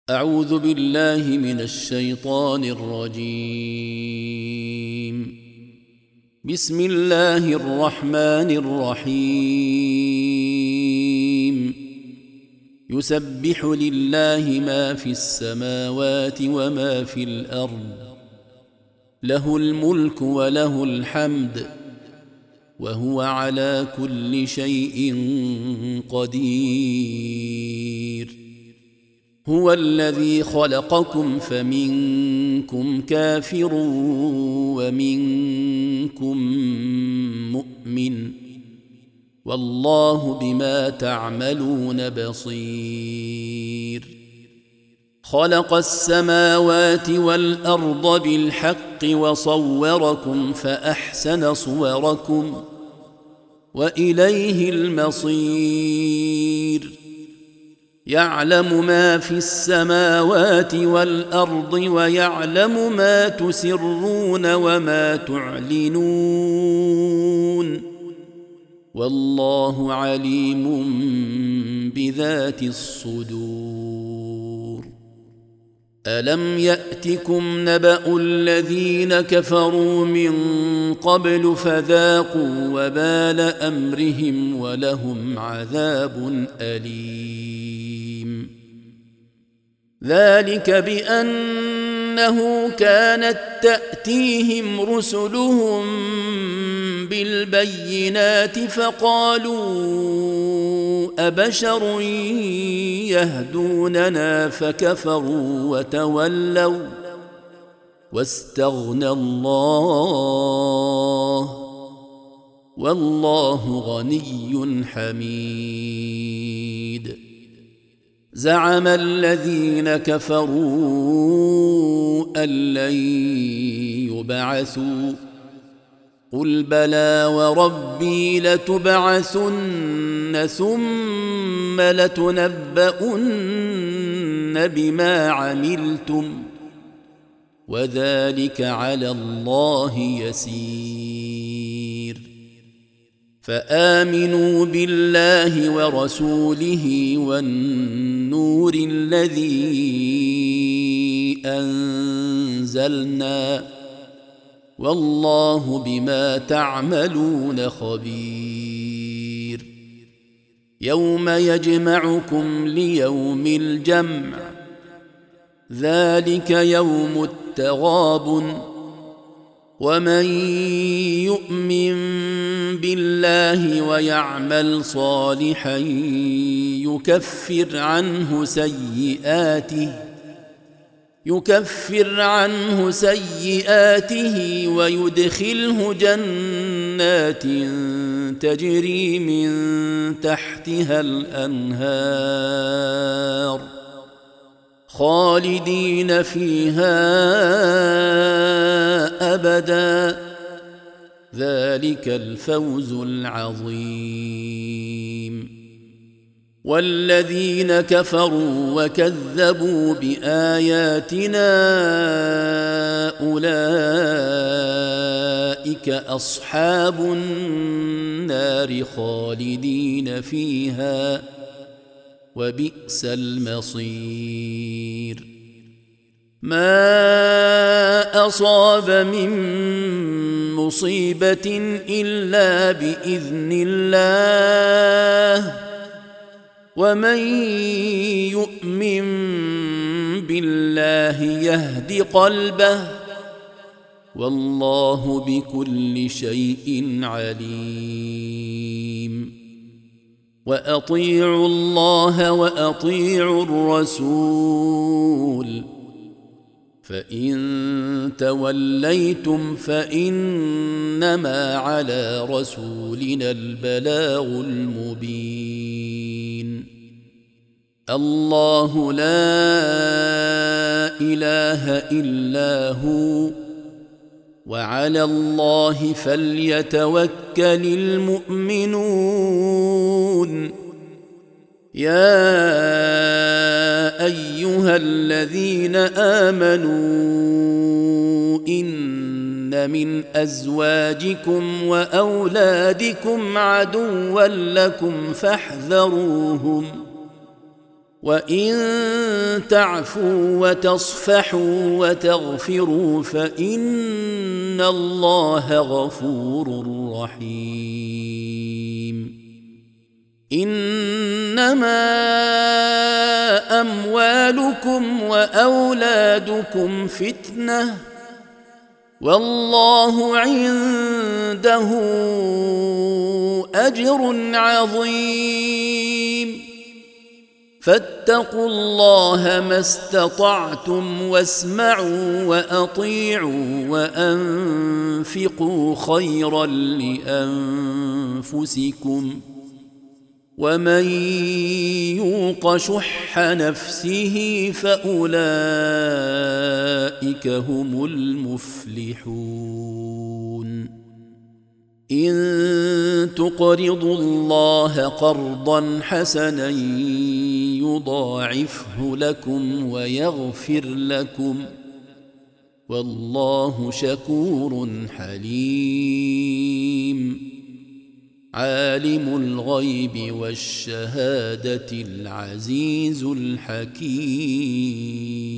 أعوذ بالله من الشيطان الرجيم. بسم الله الرحمن الرحيم. يسبح لله ما في السماوات وما في الأرض، له الملك وله الحمد، وهو على كل شيء قدير. هو الذي خلقكم فمنكم كافر ومنكم مؤمن، والله بما تعملون بصير. خلق السماوات والأرض بالحق وصوركم فأحسن صوركم وإليه المصير. يعلم ما في السماوات والأرض ويعلم ما تسرون وما تعلنون، والله عليم بذات الصدور. ألم يأتكم نبأ الذين كفروا من قبل فذاقوا وبال أمرهم ولهم عذاب أليم. ذلك بأنه كانت تأتيهم رسلهم بالبينات فقالوا أبشر يهدوننا فكفروا وتولوا واستغنى الله، والله غني حميد. زعم الذين كفروا أن لن يبعثوا، قل بلى وربي لتبعثن ثم لتنبؤن بما عملتم، وذلك على الله يسير. فآمنوا بالله ورسوله والنور الذي أنزلنا، والله بما تعملون خبير. يوم يجمعكم ليوم الجمع، ذلك يوم التغابن. ومن يؤمن بالله ويعمل صالحا يكفر عنه سيئاته ويدخله جنات تجري من تحتها الأنهار خالدين فيها أبدا، ذلك الفوز العظيم. والذين كفروا وكذبوا بآياتنا أولئك أصحاب النار خالدين فيها، وبئس المصير. ما أصاب من مصيبة إلا بإذن الله، ومن يؤمن بالله يهد قلبه، والله بكل شيء عليم. وأطيعوا الله وأطيعوا الرسول، فإن توليتم فإنما على رسولنا البلاغ المبين. الله لا إله إلا هو، وعلى الله فليتوكل المؤمنون. يا أيها الذين آمنوا إن من أزواجكم وأولادكم عدوا لكم فاحذروهم، وإن تعفوا وتصفحوا وتغفروا فإن الله غفور رحيم. إنما أموالكم وأولادكم فتنة والله عنده أجر عظيم. فاتقوا الله ما استطعتم واسمعوا وأطيعوا وأنفقوا خيرا لأنفسكم ومن يوق شح نفسه فأولئك هم المفلحون. إن تقرضوا الله قرضا حسنا يضاعفه لكم ويغفر لكم والله شكور حليم. عالم الغيب والشهادة العزيز الحكيم.